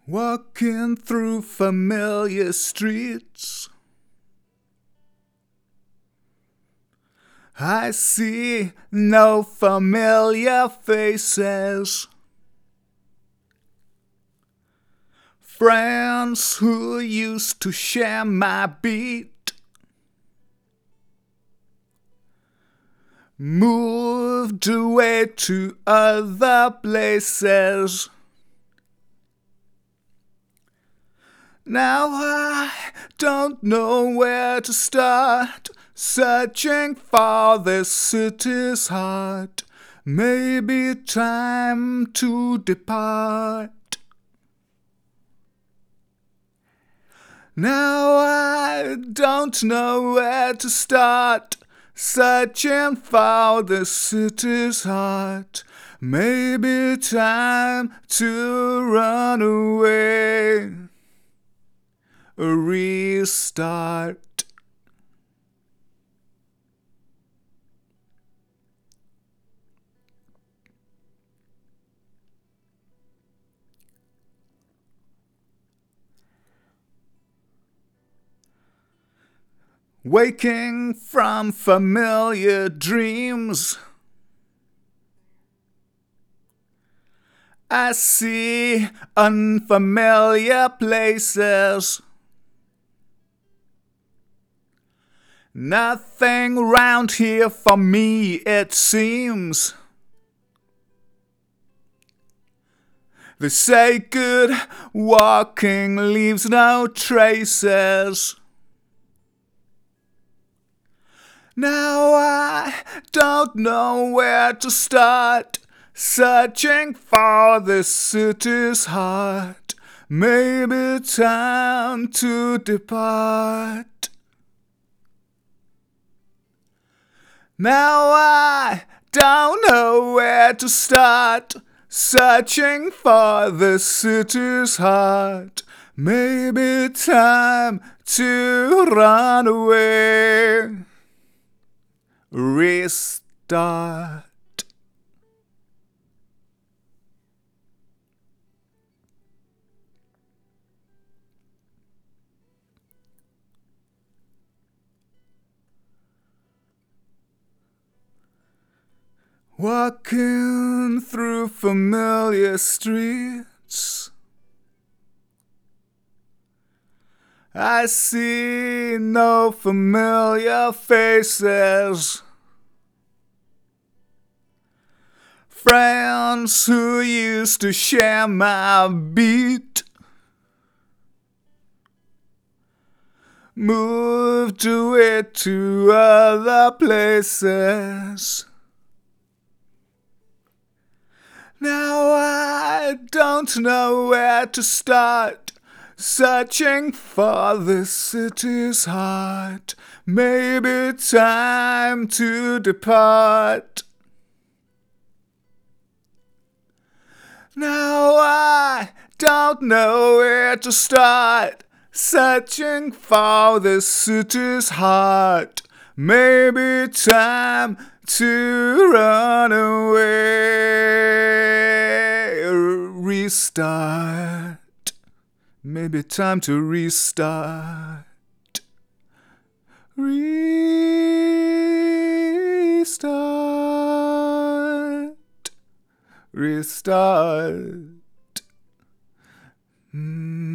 Walking through familiar streets, I see no familiar faces. Friends who used to share my beat moved away to other places. Now I don't know where to start, searching for this city's heart. Maybe time to depart. Now I don't know where to start, searching for the city's heart. Maybe time to run away, restart. Waking from familiar dreams, I see unfamiliar places. Nothing round here for me, it seems. They say good walking leaves no traces. Now I don't know where to start, searching for the city's heart. Maybe time to depart. Now I don't know where to start, searching for the city's heart. Maybe time to run away, restart. Walking through familiar streets, I see no familiar faces. Friends who used to share my beat moved away to other places. Now I don't know where to start, searching for the city's heart. Maybe time to depart. Now I don't know where to start, searching for the city's heart. Maybe time to run away, restart. Maybe time to restart. Restart.